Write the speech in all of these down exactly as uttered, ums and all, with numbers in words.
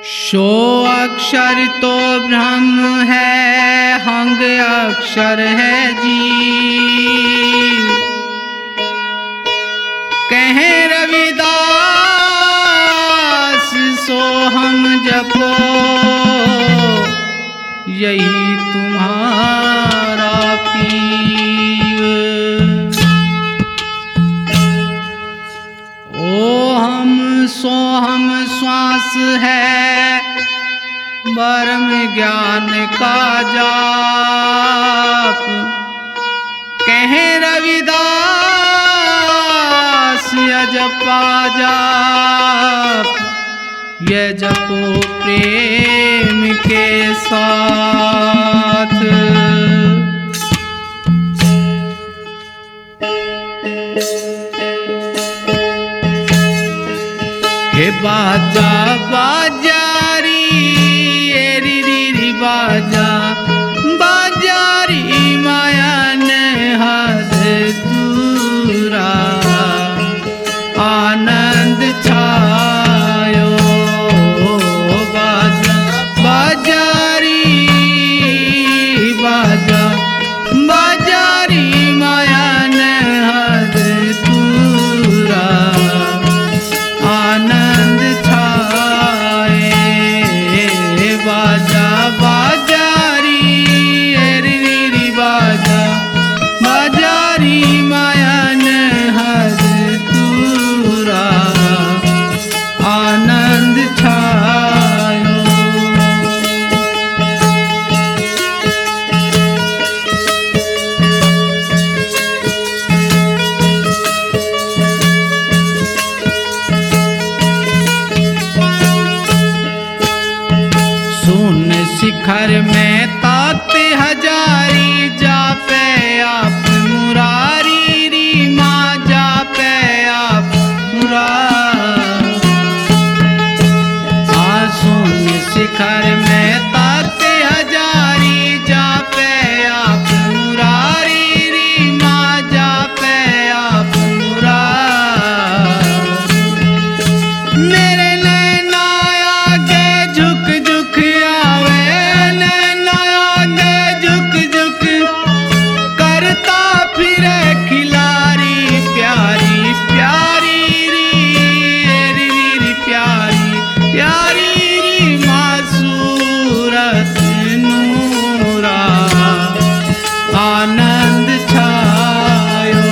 Show अक्षर तो ब्रह्म है, हंग अक्षर है जीव। कहे रविदास सो हम जपो, यही तुम्हारा पीव। ओ हम सो हम श्वास है, ब्रह्म ज्ञान का जाप। कहे रविदास यजपा जाप, ये जपो प्रेम के साथ। हे बाजा बाजारी री री री बाजा बाजारी, माया ने हद दूरा आनंद छायो। बाजा बाजारी बाजा बाजारी, माया ने हद दूरा आनंद छाए। बाजा बाजारी री री बाजा बाजारी, माया ने हद दूरा आनंद छायो। सुन शिखर में तात हजारी, जापे आप मुरारी री माँ, जापे आप मुरारी। आ सुन शिखर में तात हजारी, जापे आप मुरारी री माँ, जापे आप मुरारी। मेरे नैना आगे झुक झुक आवे, नैना आगे झुक झुक करता फिरे खिलारी। प्यारी प्यारी री री री प्यारी प्यारी री मासूरत नूरा आनंद छायो।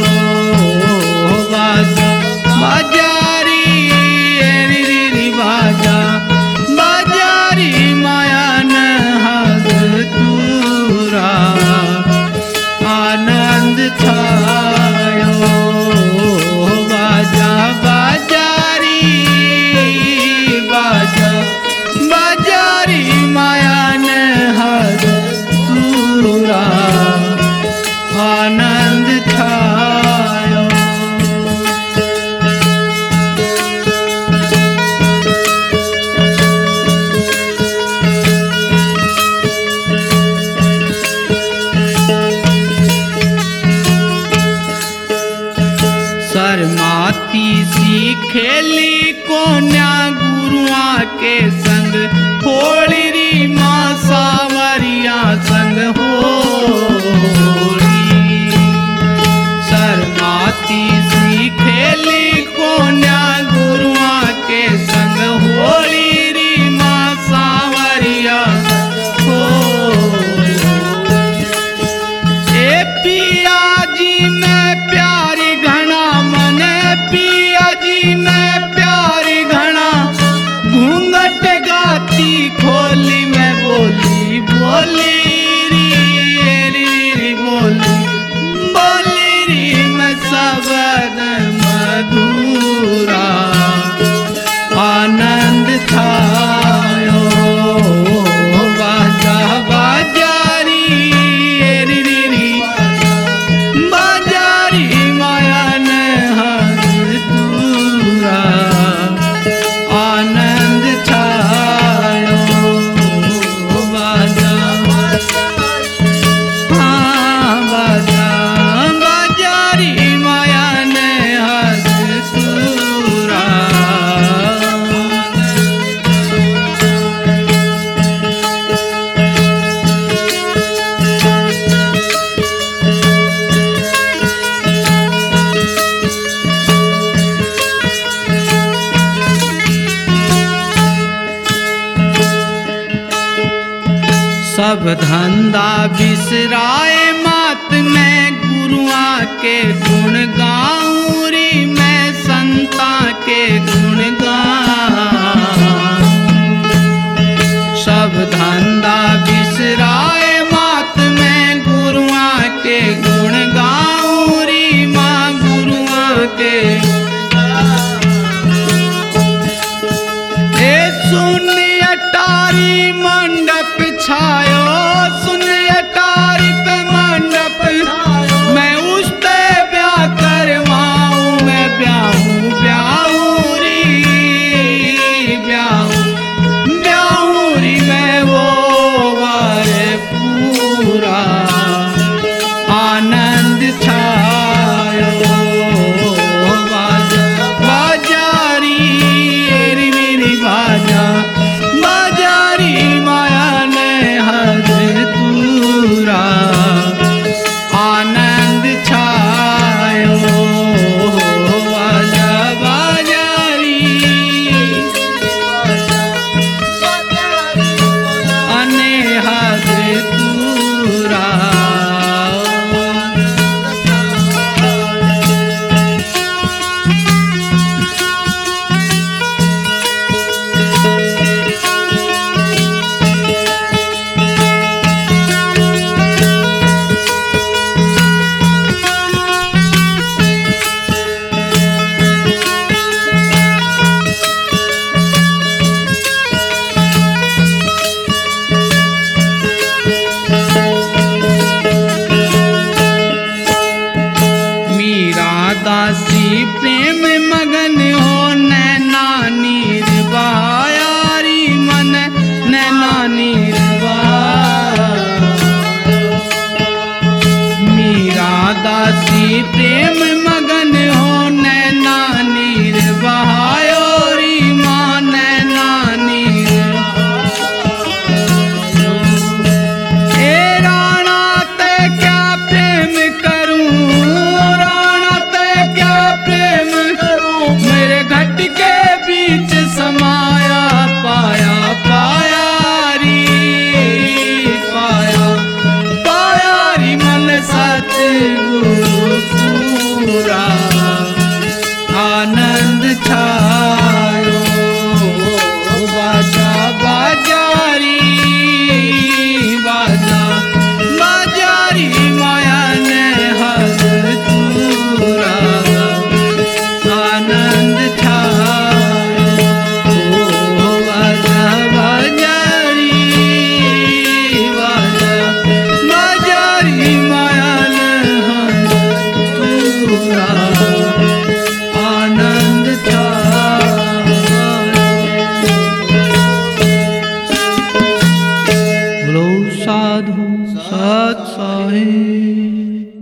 बाजा बाजारी री री बाजा बाजारी, माया न हद दूरा आनंद छायो। बाजा बाजारी बाजा बाजारी, माया न हद दूरा आनंद छायो। शर्माती सी खेली कोन्या गुरुआ के संग, होली री माँ सावरिया संग होली। शर्माती सी खेली कोन्या गुरुआ के संग, होली री माँ सावरिया होली। ए पिया जी मैं प्यारी घना, मने पिया जी मैं प्यारी घना, घूंघट गाती खोली मैं बोली बोली री सब धंधा बिसराए मात मैं गुरुआ के गुण गाऊं